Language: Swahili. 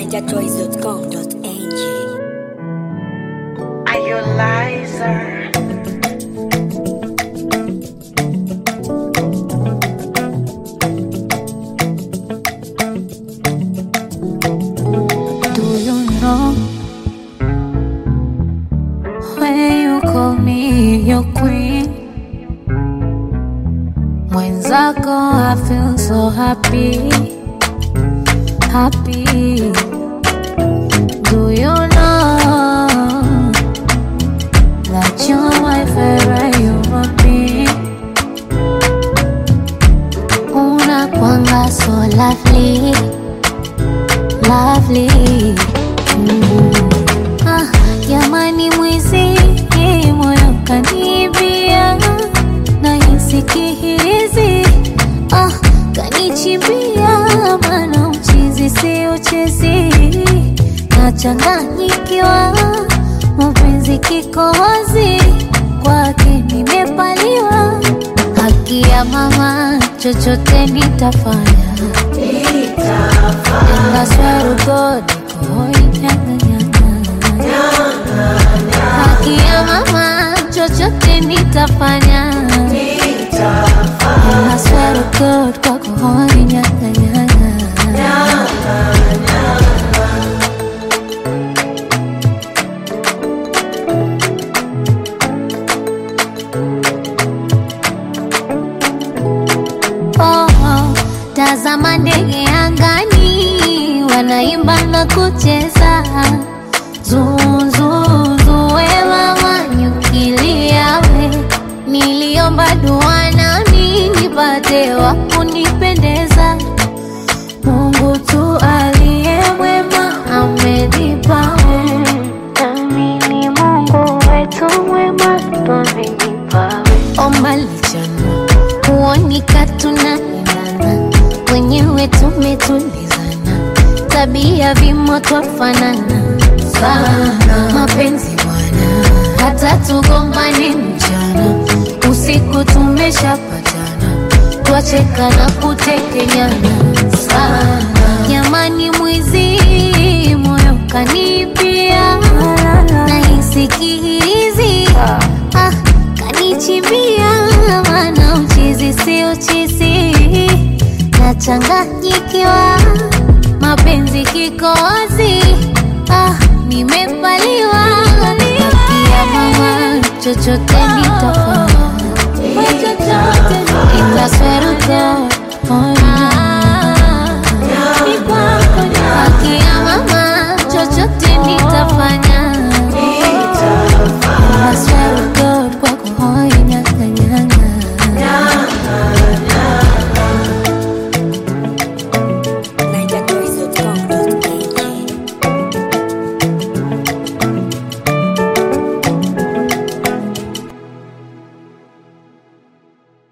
NigerChoice.com.ng. Are you liar? Do you know when you call me your queen? Mwenzako, I feel so happy, happy. Do you know that you're my favorite human being? Unakuanga so lovely, lovely. Jamani mwizi, moyo kanibia, nahisi kihirizi, kanichimbia, maana uchizi si uchezi, nachanganyikiwa, mapenzi kikohozi, kwake nimepaliwa, haki ya mama, chochote nitafanya. And I swear to God, haki ya mama, chochote nitafanya. And I swear to God, kwako hoi nyanga nyanga. Tazama ndege angani, wanaimba na kucheza. Zuzuzu wewe wanyukilia we, niliomba dua nami nipate wa kunipendeza. Mungu tu aliye mwema amenipa we, nami ni Mungu wetu mwema amenipa we. Omba lichana kuonika tunaendana, wenyewe tumetulizana, tabia vimo twafanana sana. Mapenzi bwana, hata tugombane mchana, usiku tumeshapatana, twacheka na kutekenyana sana. Jamani mwizi, moyo kanipia, nahisi kihirizi, kanichimbia, maana uchizi si uchizi, nachanganyikiwa, mapenzi kikohozi, nimepaliwa, haki ya mama, chochote nitafanya. And I swear to